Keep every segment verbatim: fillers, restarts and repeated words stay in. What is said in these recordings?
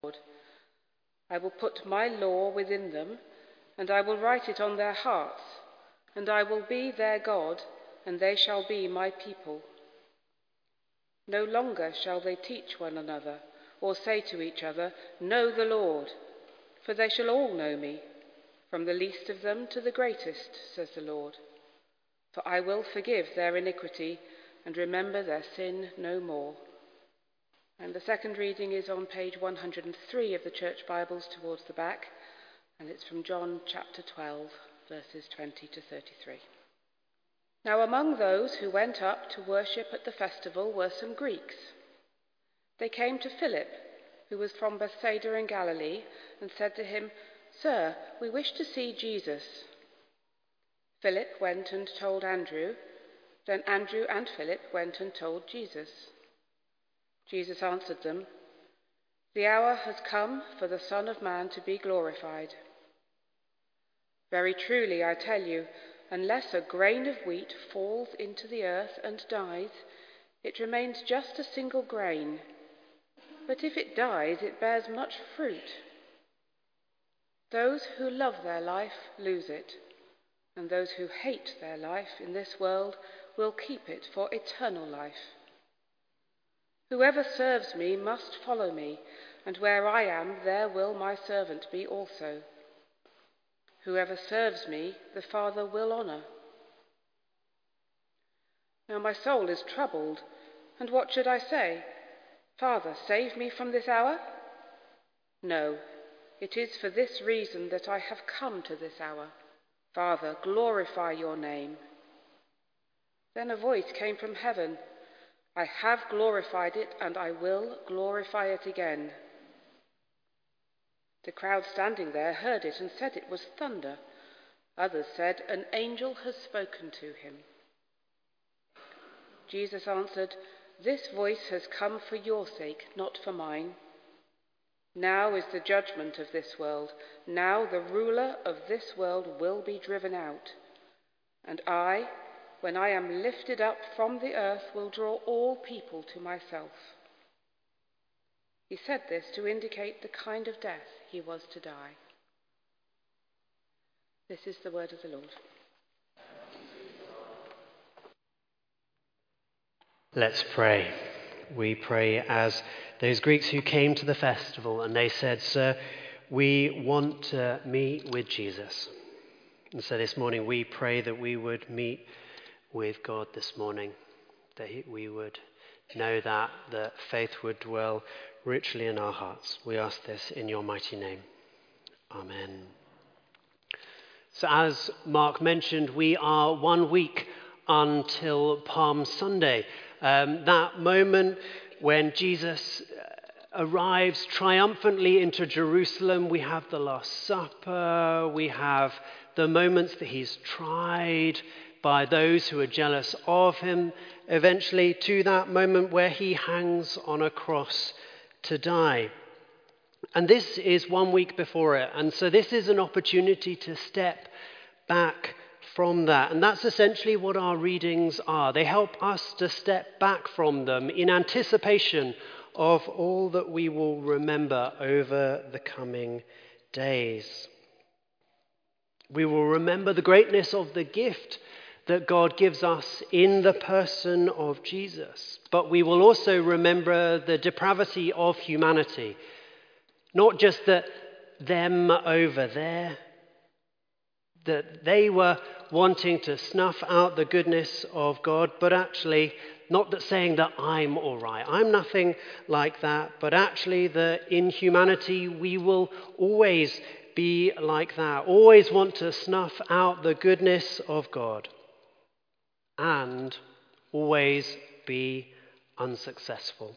Lord. I will put my law within them, and I will write it on their hearts, and I will be their God, and they shall be my people. No longer shall they teach one another, or say to each other, Know the Lord, for they shall all know me, from the least of them to the greatest, says the Lord. For I will forgive their iniquity, and remember their sin no more. And the second reading is on page one hundred three of the Church Bibles towards the back, and it's from John chapter twelve, verses twenty to thirty-three. Now among those who went up to worship at the festival were some Greeks. They came to Philip, who was from Bethsaida in Galilee, and said to him, Sir, we wish to see Jesus. Philip went and told Andrew. Then Andrew and Philip went and told Jesus. Jesus answered them, The hour has come for the Son of Man to be glorified. Very truly, I tell you, unless a grain of wheat falls into the earth and dies, it remains just a single grain. But if it dies, it bears much fruit. Those who love their life lose it, and those who hate their life in this world will keep it for eternal life. Whoever serves me must follow me, and where I am, there will my servant be also. Whoever serves me, the Father will honour. Now my soul is troubled, and what should I say? Father, save me from this hour? No, it is for this reason that I have come to this hour. Father, glorify your name. Then a voice came from heaven. I have glorified it, and I will glorify it again. The crowd standing there heard it and said it was thunder. Others said, An angel has spoken to him. Jesus answered, This voice has come for your sake, not for mine. Now is the judgment of this world. Now the ruler of this world will be driven out. And I, when I am lifted up from the earth, will draw all people to myself. He said this to indicate the kind of death he was to die. This is the word of the Lord. Let's pray. We pray as those Greeks who came to the festival and they said, Sir, we want to meet with Jesus. And so this morning we pray that we would meet with God this morning, that we would know that, that faith would dwell richly in our hearts. We ask this in your mighty name. Amen. So as Mark mentioned, we are one week until Palm Sunday, um, that moment when Jesus arrives triumphantly into Jerusalem. We have the Last Supper, we have the moments that he's tried by those who are jealous of him, eventually to that moment where he hangs on a cross to die. And this is one week before it. And so this is an opportunity to step back from that. And that's essentially what our readings are. They help us to step back from them in anticipation of all that we will remember over the coming days. We will remember the greatness of the gift that God gives us in the person of Jesus. But we will also remember the depravity of humanity. Not just that them over there, that they were wanting to snuff out the goodness of God, but actually not that saying that I'm all right, I'm nothing like that, but actually that in humanity we will always be like that, always want to snuff out the goodness of God and always be unsuccessful.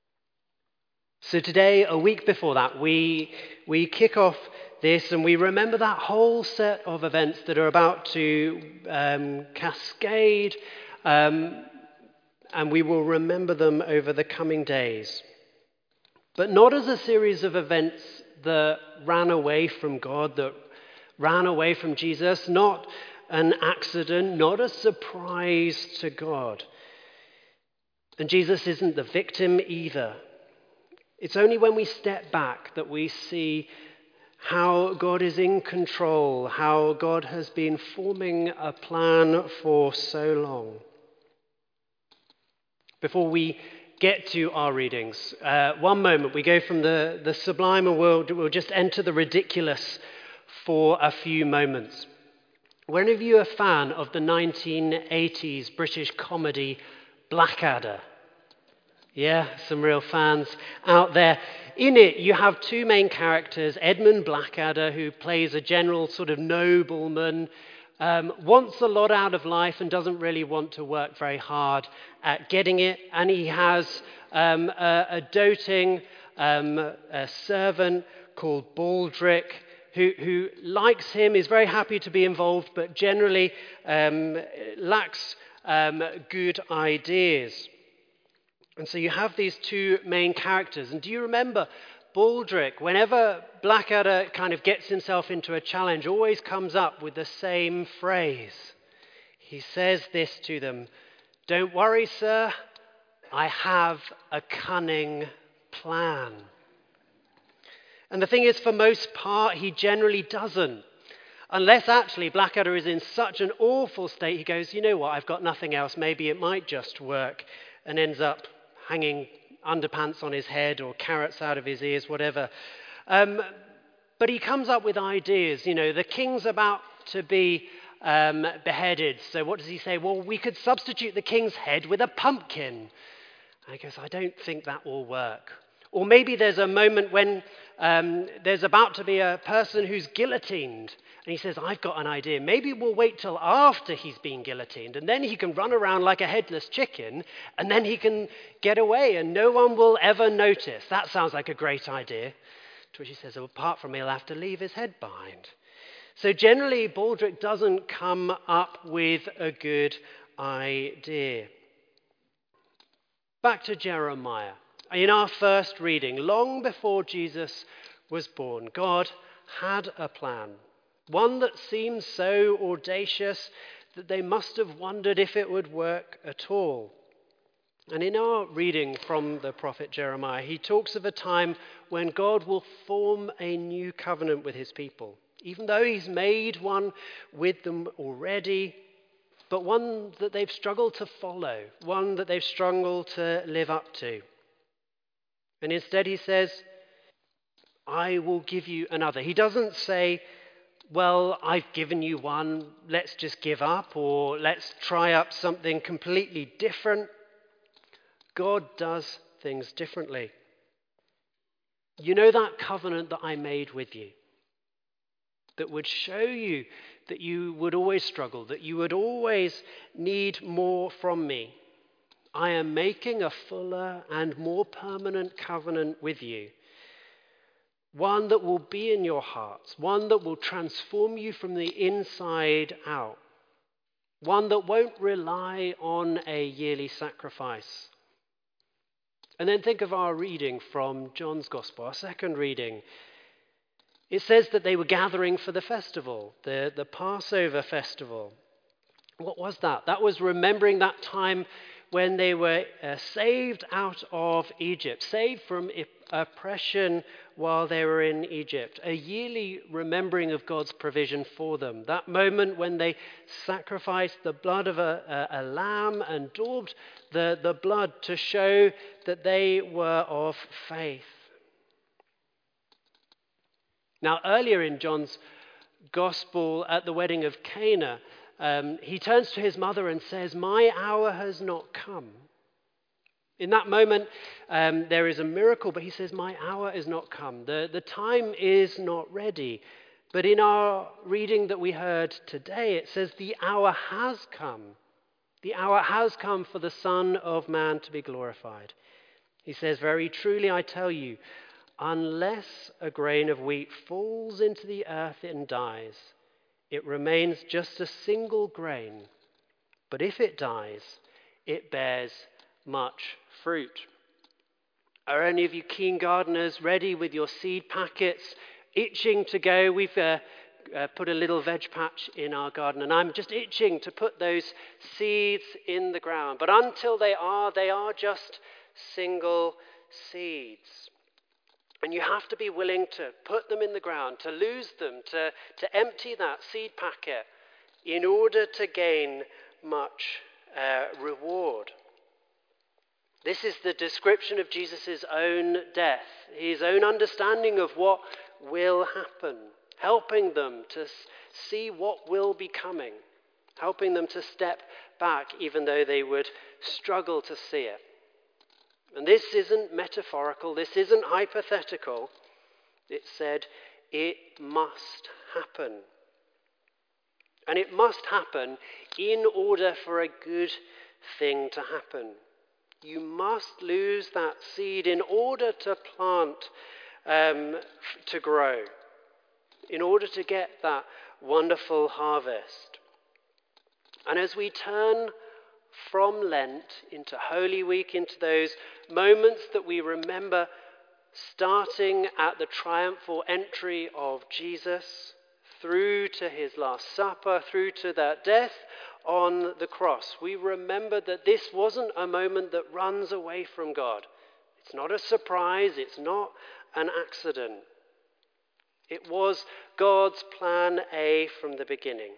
So today, a week before that, we we kick off this and we remember that whole set of events that are about to um, cascade, um, and we will remember them over the coming days. But not as a series of events that ran away from God, that ran away from Jesus, not an accident, not a surprise to God. And Jesus isn't the victim either. It's only when we step back that we see how God is in control, how God has been forming a plan for so long. Before we get to our readings, uh, one moment, we go from the, the sublime and we'll, we'll just enter the ridiculous for a few moments. Were any of you a fan of the nineteen eighties British comedy Blackadder? Yeah, some real fans out there. In it, you have two main characters, Edmund Blackadder, who plays a general sort of nobleman, um, wants a lot out of life and doesn't really want to work very hard at getting it. And he has um, a, a doting um, a servant called Baldric, who, who likes him, is very happy to be involved, but generally um, lacks um, good ideas. And so you have these two main characters. And do you remember Baldric, whenever Blackadder kind of gets himself into a challenge, always comes up with the same phrase. He says this to them, "Don't worry, sir, I have a cunning plan." And the thing is, for most part, he generally doesn't. Unless actually Blackadder is in such an awful state, he goes, you know what, I've got nothing else, maybe it might just work, and ends up hanging underpants on his head or carrots out of his ears, whatever. Um, but he comes up with ideas. You know, the king's about to be um, beheaded. So what does he say? Well, we could substitute the king's head with a pumpkin. And he goes, I don't think that will work. Or maybe there's a moment when um, there's about to be a person who's guillotined. And he says, I've got an idea. Maybe we'll wait till after he's been guillotined. And then he can run around like a headless chicken. And then he can get away and no one will ever notice. That sounds like a great idea. To which he says, well, apart from he'll have to leave his head behind. So generally, Baldric doesn't come up with a good idea. Back to Jeremiah. In our first reading, long before Jesus was born, God had a plan. One that seemed so audacious that they must have wondered if it would work at all. And in our reading from the prophet Jeremiah, he talks of a time when God will form a new covenant with his people, even though he's made one with them already, but one that they've struggled to follow, one that they've struggled to live up to. And instead he says, I will give you another. He doesn't say, well, I've given you one, let's just give up, or let's try up something completely different. God does things differently. You know that covenant that I made with you, that would show you that you would always struggle, that you would always need more from me. I am making a fuller and more permanent covenant with you. One that will be in your hearts. One that will transform you from the inside out. One that won't rely on a yearly sacrifice. And then think of our reading from John's Gospel, our second reading. It says that they were gathering for the festival, the, the Passover festival. What was that? That was remembering that time when they were uh, saved out of Egypt, saved from oppression while they were in Egypt, a yearly remembering of God's provision for them. That moment when they sacrificed the blood of a, a, a lamb and daubed the, the blood to show that they were of faith. Now, earlier in John's Gospel at the wedding of Cana, Um, he turns to his mother and says, my hour has not come. In that moment, um, there is a miracle, but he says, my hour is not come. The, the time is not ready. But in our reading that we heard today, it says the hour has come. The hour has come for the Son of Man to be glorified. He says, very truly I tell you, unless a grain of wheat falls into the earth and dies, it remains just a single grain, but if it dies, it bears much fruit. Are any of you keen gardeners ready with your seed packets, itching to go? We've uh, uh, put a little veg patch in our garden, and I'm just itching to put those seeds in the ground. But until they are, they are just single seeds. And you have to be willing to put them in the ground, to lose them, to, to empty that seed packet in order to gain much uh, reward. This is the description of Jesus' own death, his own understanding of what will happen, helping them to see what will be coming, helping them to step back even though they would struggle to see it. And this isn't metaphorical, this isn't hypothetical. It said it must happen. And it must happen in order for a good thing to happen. You must lose that seed in order to plant, um, to grow, in order to get that wonderful harvest. And as we turn from Lent into Holy Week, into those moments that we remember starting at the triumphal entry of Jesus, through to his Last Supper, through to that death on the cross, we remember that this wasn't a moment that runs away from God. It's not a surprise, it's not an accident. It was God's plan A from the beginning.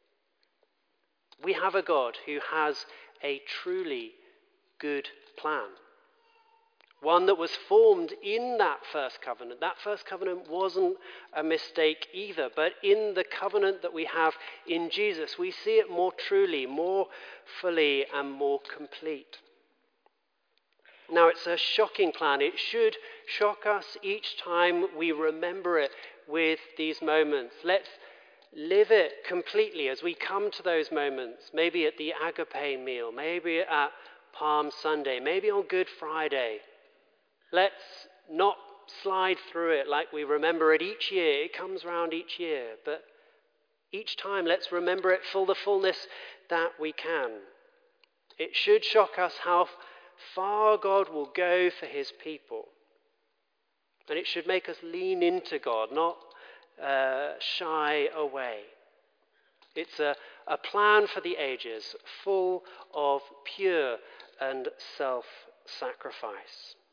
We have a God who has a truly good plan. One that was formed in that first covenant. That first covenant wasn't a mistake either, but in the covenant that we have in Jesus, we see it more truly, more fully, and more complete. Now, it's a shocking plan. It should shock us each time we remember it with these moments. Let's live it completely as we come to those moments, maybe at the agape meal, maybe at Palm Sunday, maybe on Good Friday. Let's not slide through it like we remember it each year. It comes round each year, but each time let's remember it for the fullness that we can. It should shock us how far God will go for his people. And it should make us lean into God, not uh, shy away. It's a, a plan for the ages, full of pure and self-sacrifice.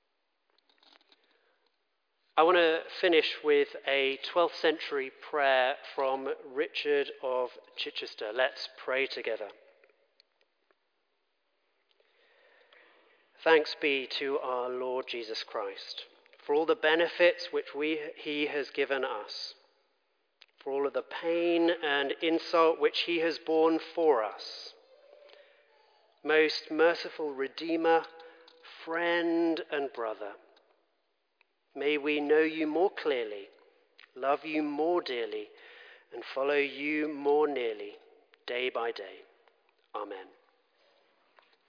I want to finish with a twelfth century prayer from Richard of Chichester. Let's pray together. Thanks be to our Lord Jesus Christ for all the benefits which we, he has given us, for all of the pain and insult which he has borne for us. Most merciful Redeemer, friend and brother, may we know you more clearly, love you more dearly, and follow you more nearly, day by day. Amen.